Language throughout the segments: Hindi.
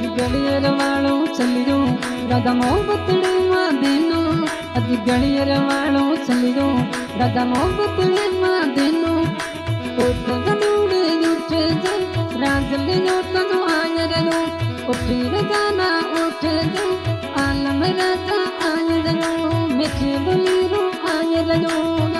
ಗಳಿಯರ ವಾಳು ಚಲಿರು ರದಮೋ ಬತ್ತಡೆ ಮಾದೇನು ಅದಿ ಗಳಿಯರ ವಾಳು ಚಲಿರು ರದಮೋ ಬತ್ತಡೆ ಮಾದೇನು उठ जलूड़े उठे जो राजले जो तनु आयरनो उठे रजाना उठे जो आलम राजा आयरनो मिठे बोलीरो आयरनो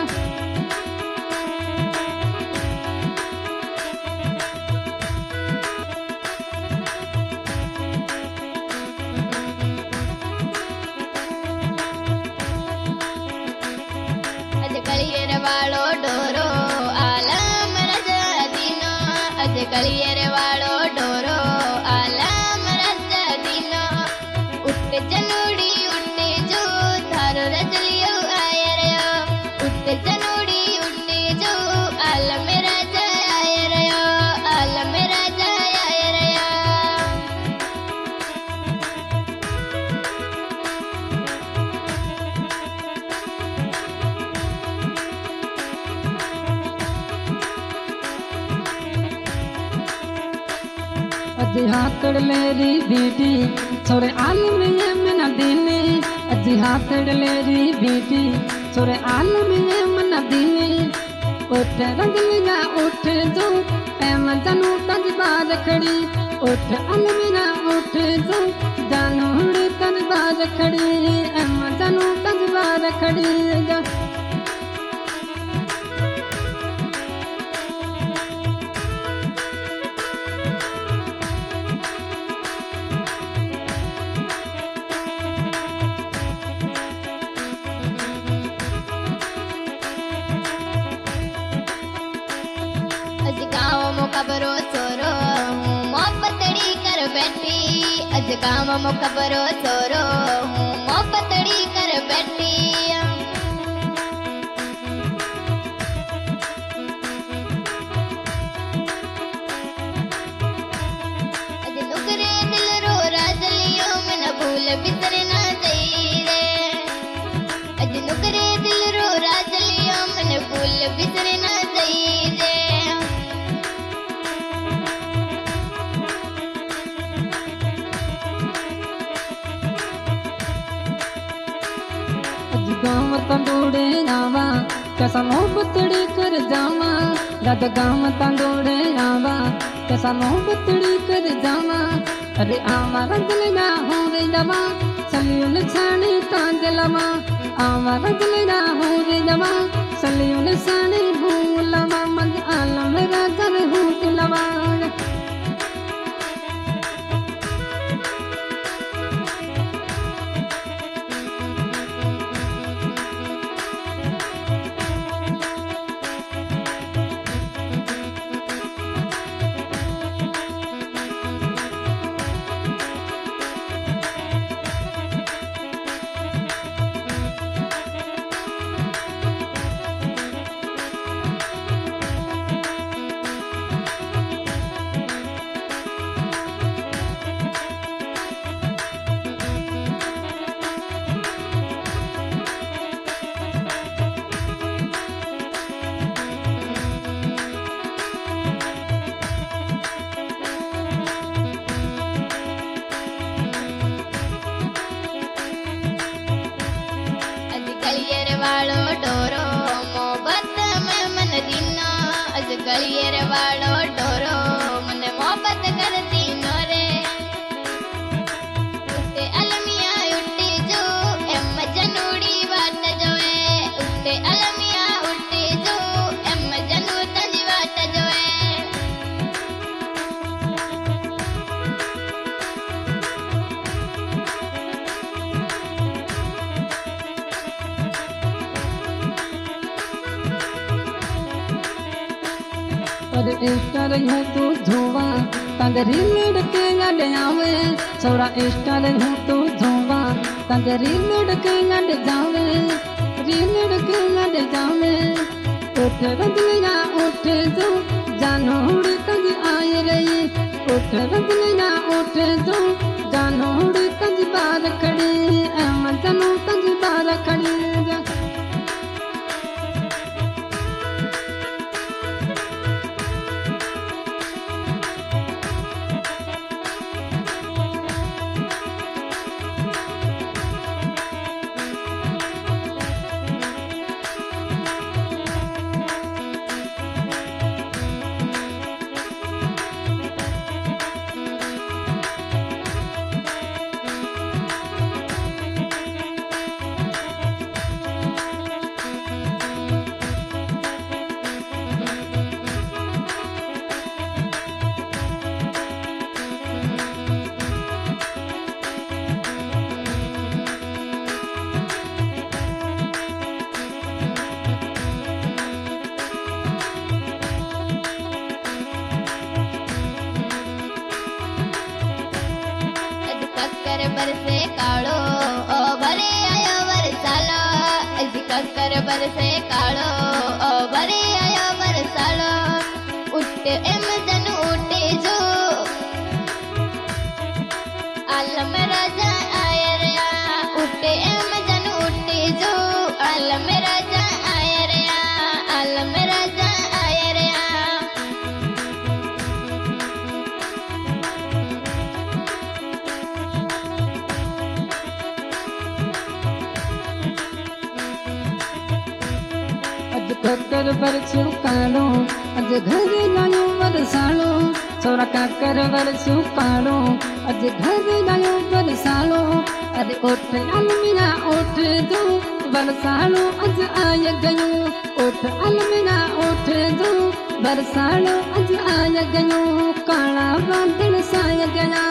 ಗಳಿಯರ ವಾಳೋ ಡೋರೋ ಆಲಮ ರಾಜ ದಿನೋ ಅಜ ಗಳಿಯರ ವಾಳೋ ಡೋರೋ ಆಲಮ ರಾಜ ದಿನೋ ಉಟ್ಟೆ ಜನೋಡಿ ಉಟ್ಟೆ ಜೋ ಧಾರೋ ರಜಲಿಯೋ ಆಯರಯೋ ಉಟ್ಟೆ ಜನೋಡಿ ಉಟ್ಟೆ ಜೋ ಆಲಮ ರಾಜ ಆಯರಯೋ ಆಲಮ ರಾಜ ಆಯರಯೋ अजी हाथड़ लेरी बेटी छोरे आलम ये मना देने अजी हाथड़ लेरी बेटी छोरे आलम ये मना देने उठ रंगलिया उठ जो एम जनू तज बार खड़ी उठ अलमिना उठ जो जानू तज बार खड़ी एम जनू तज बार खड़ी अज गाँव मो खबरो छोरो हूँ मोहब्बतड़ी कर बैठी अज गाँव मो खबरो छोरो हूँ मोहब्बतड़ी कर बैठी अज नुकरे दिल रो राजलियो मन भूल बिसर ना दई रे अज नुकरे दिल रो राजलियो मन भूल बिसर ना दई रे गाँव तंदूड़े आवा कैसा मोहब्बतड़ी कर जावा दादा गाँव तंदूड़े आवा कैसा मोहब्बतड़ी कर जावा अरे आवा रंगल ना हो रे जवा सलियुल छाने तांजलवा आवा रंगल ना हो रे जवा सलियुल छाने भूलवा मज आलम राजा भूलवा ಗಳಿಯರ ವಾಳೋ ಡೋರೋ ಮೊಹಬ್ಬತ್ में मन दीनो अज ಗಳಿಯರ वाळो डोरो मन मोहब्बत कर दीनो रे उठे अलमिया उठे जो एम जनूड़ी वाट जोए उठे अलमिया उठे जो एम जनू तज वाट जोए अरे इस्टर हूँ तू धोवा तंदरी लड़के गड आवे छोरा इस्टर हूँ तू धोवा तंदरी लड़के गड जावे री लड़के गड जावे उठ रंगलिया उठ जो जानोड़ी तज आय रही उठ रंगलिया उठ जो जानोड़ी तज बार खड़ी एम जनू तज बार खड़ी बरसे कालो ओ भरे आयो बरसालो अज कंकर बरसे कालो ओ भरे आयो बरसालो उठ एम जन उठे जो आलम राजा आयरया उठ एम जन उठे जो आलम राजा आयरया आलम राजा आयरया अज ककर बरसू कालो अज घर लायो बरसालो छोरा काकर बरसू कालो अज घर लायो बरसालो अरे उठ अलमिया उठ दो बरसालो अज आय गयो उठ अलमिया उठ दो बरसालो अज आय गयो काला बादल साय गया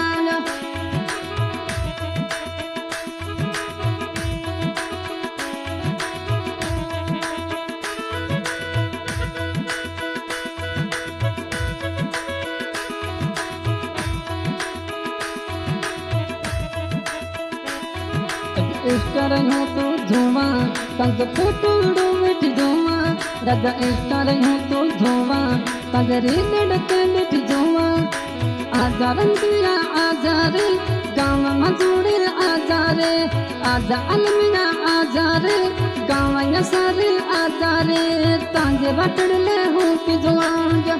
इस्टर हूँ तू धुआ तंग फुटूड़ो मिठ धुआ दादा इस्टर हूँ तू धुआ तंग लड़के मिठ धुआ आजा रंगिया आजा रे गाँव मजूरे आजा रे आजा अलमिया आजा रे गाँव यसारे आजा रे तांगे बटड़ ले हूँ कि धुआ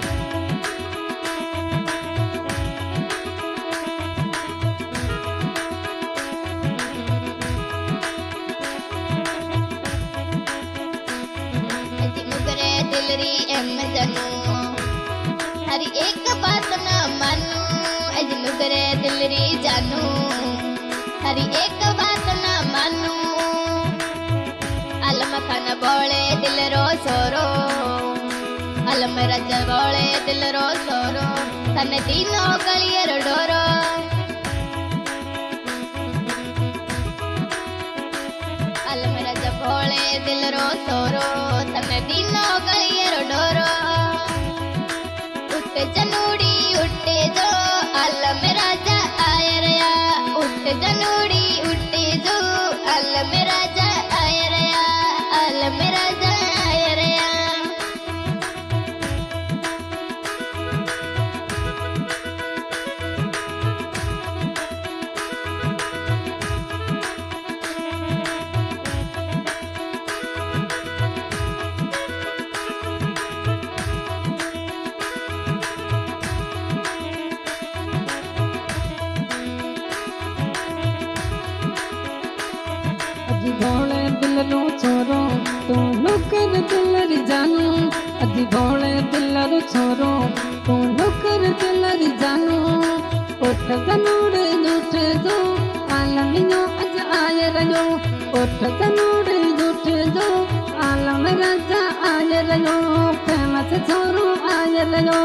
दिलरी एम जनू हरी एक बात न मानू अज नुगरे दिलरी जानू हरी एक बात न मानू अलम खान बोले दिल रो सोरो अलम रज बोले दिल रो सोरो तन तीनो गलियर डोरो अलम रज बोले दिल रो सोरो तन तीनो गलियर डोरो उठ जनूड़ी उठे जो अलम राजा आयरया उठ जनूड़ी उठे जो अलम राजा आयरया अलम राजा आयरया अजी भोले दिल रो छोरो तू नौकर दिलर जानू अजी भोले दिल रो छोरो तू नौकर दिलर जानू उठ जनूड़े उठ दो आलमियो अज आय रयो उठ जनूड़े उठ दो आलम राजा आय रयो फेमस छोरो आय रयो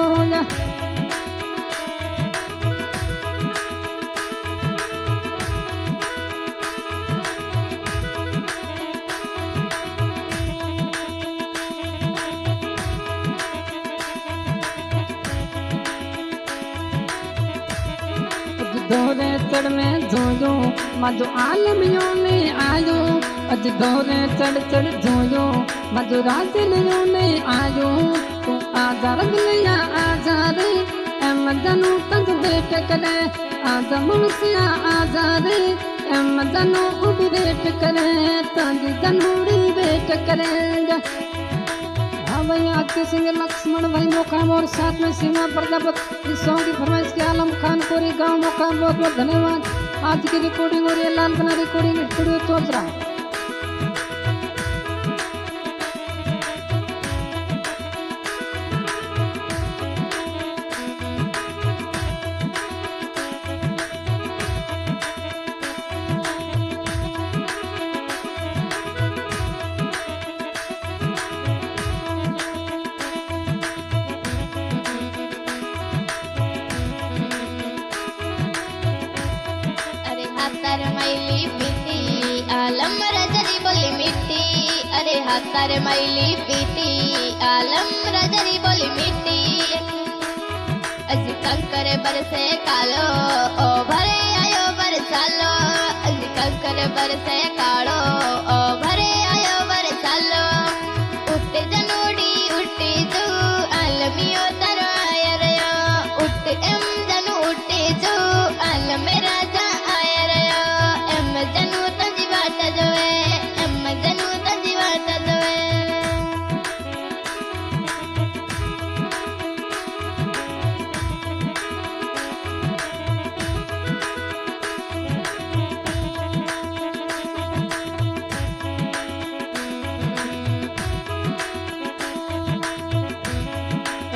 दौरे चढ़ में जोयो मधु आलमियों में आयो अज दौरे चढ़ चढ़ जोयो मधु राजलियों में आयो तू आजा रगलिया आजा रे एम जनू तंग वेट करे आजा मुनसिया आजा रे एम जनू उब वेट करे तंग जनूड़ी वेट करे भाई आज के सिंगर लक्ष्मण भाई मोकाम और साथ में सीमा प्रजापति इस सॉन्ग की फरमाइश के आलम खान कोरी गांव मोकाम बहुत बहुत धन्यवाद। आज की रिकॉर्डिंग और ये लाल बना रिकॉर्डिंग स्टूडियो चौधरा। हाथर मैली पीती आलम रजरी बोली मिट्टी अरे हाथर मैली पीती आलम रजरी बोली मिट्टी अज कंकर बरसे कालो ओ भरे आयो बरसालो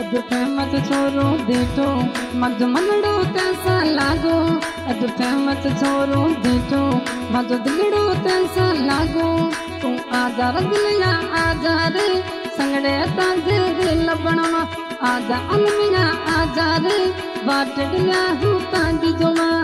अॼु फेमस छोरो ॾिठो मजो मनड़ो तैसा लागो अॼु फेमस छोरो ॾिठो मजो दिलड़ो तैसा लागो तूं आज़ार दिलिया आज़ार संगड़े तांजे दिल बणवा आजा अलमिया आज़ार बाट दिलिया हूं तांजी जुमा